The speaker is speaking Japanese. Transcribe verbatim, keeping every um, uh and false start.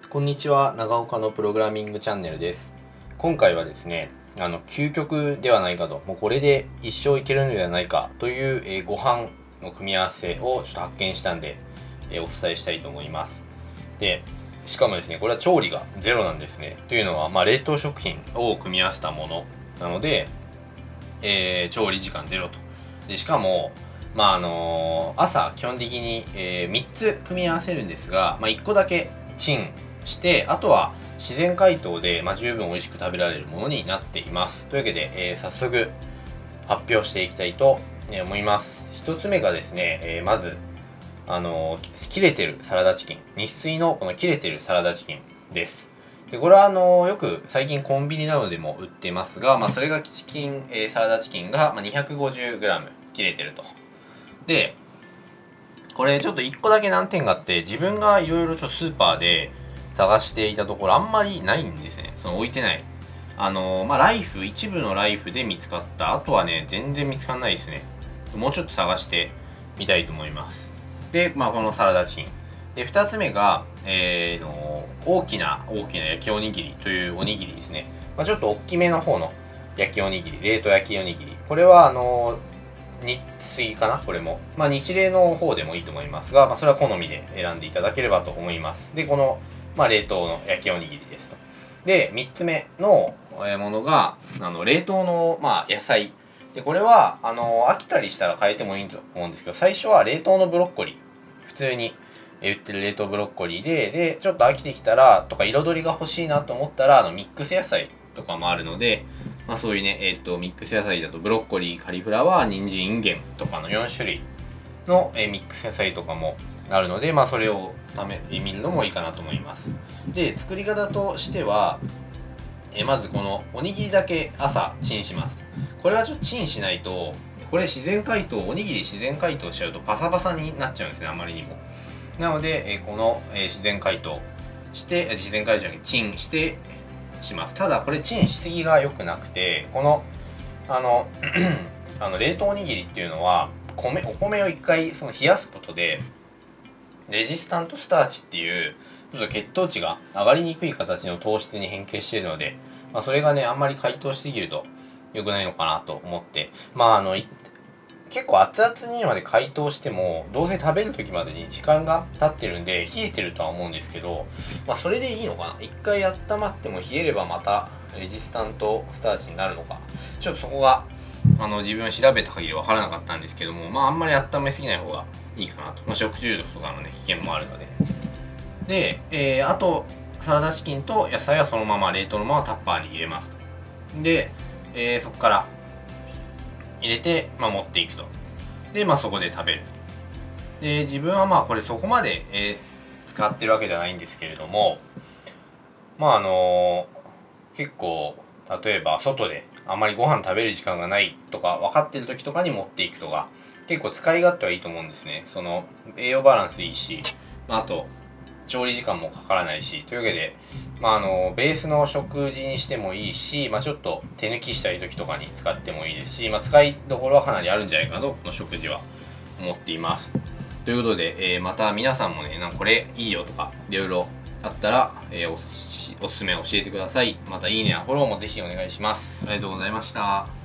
こんにちは、長岡のプログラミングチャンネルです。今回はですね、あの究極ではないかと、もうこれで一生いけるのではないかという、えー、ご飯の組み合わせをちょっと発見したんで、えー、お伝えしたいと思います。で、しかもですね、これは調理がゼロなんですね。というのは、まあ、冷凍食品を組み合わせたものなので、えー、調理時間ゼロと。で、しかも、まああのー、朝基本的に、えー、みっつ組み合わせるんですが、まあ、いっこだけチンして、あとは自然解凍で、まあ、十分美味しく食べられるものになっています。というわけで、えー、早速発表していきたいと思います。ひとつめがですね、えー、まず、あのー、切れてるサラダチキン。日清のこの切れてるサラダチキンです。で、これはあのー、よく最近コンビニなどでも売っていますが、まあ、それがチキン、えー、サラダチキンが にひゃくごじゅうグラム 切れてると。で、これちょっといっこだけ難点があって、自分がいろいろちょっとスーパーで探していたところあんまりないんですね。その置いてない。あのー、まあ、ライフ、一部のライフで見つかった。あとはね、全然見つかんないですね。もうちょっと探してみたいと思います。で、まあ、このサラダチキン。で、二つ目が、えー、の大きな、大きな焼きおにぎりというおにぎりですね。まあ、ちょっと大きめの方の焼きおにぎり、冷凍焼きおにぎり。これは、あのー、日清かなこれも。まあ、日冷の方でもいいと思いますが、まあ、それは好みで選んでいただければと思います。で、この、まあ、冷凍の焼きおにぎりですと。で、みっつめのものが、あの、冷凍の、まあ、野菜。で、これは、あの、飽きたりしたら変えてもいいと思うんですけど、最初は冷凍のブロッコリー。普通に売ってる冷凍ブロッコリーで、で、ちょっと飽きてきたら、とか彩りが欲しいなと思ったら、あの、ミックス野菜とかもあるので、まあ、そういうね、えっと、ミックス野菜だとブロッコリー、カリフラワー、人参、インゲンとかのよん種類の、えー、ミックス野菜とかもあるので、まあ、それを試見るのもいいかなと思います。で、作り方としては、えー、まずこのおにぎりだけ朝チンします。これはちょっとチンしないと、これ自然解凍、おにぎり自然解凍しちゃうとパサパサになっちゃうんですね、あまりにも。なので、えー、この、えー、自然解凍して、自然解凍じゃなくてチンしてします。ただこれチンしすぎが良くなくて、このあのあの冷凍おにぎりっていうのは米お米を一回その冷やすことでレジスタントスターチっていうちょっと血糖値が上がりにくい形の糖質に変形しているので、まあ、それがねあんまり解凍しすぎると良くないのかなと思って、まああの結構熱々にまで解凍してもどうせ食べる時までに時間が経ってるんで冷えてるとは思うんですけど、まあそれでいいのかな。一回温まっても冷えればまたレジスタントスターチになるのか、ちょっとそこがあの自分調べた限り分からなかったんですけども、まああんまり温めすぎない方がいいかなと、まあ、食中毒とかのね危険もあるので。で、えー、あとサラダチキンと野菜はそのまま冷凍のままタッパーに入れますと。で、えー、そこから入れて、まあ、持っていくと。で、まあ、そこで食べる。で、自分はまあこれそこまで、えー、使ってるわけではないんですけれども、まああのー、結構例えば外であんまりご飯食べる時間がないとか分かってる時とかに持っていくとか結構使い勝手はいいと思うんですね。その栄養バランスいいし、まあ、あと調理時間もかからないし、というわけで、まあ、あのベースの食事にしてもいいし、まあ、ちょっと手抜きしたい時とかに使ってもいいですし、まあ、使いどころはかなりあるんじゃないかなとこの食事は思っています。ということで、えー、また皆さんもねなんかこれいいよとかいろいろあったら、えー、お, おすすめ教えてください。またいいねやフォローもぜひお願いします。ありがとうございました。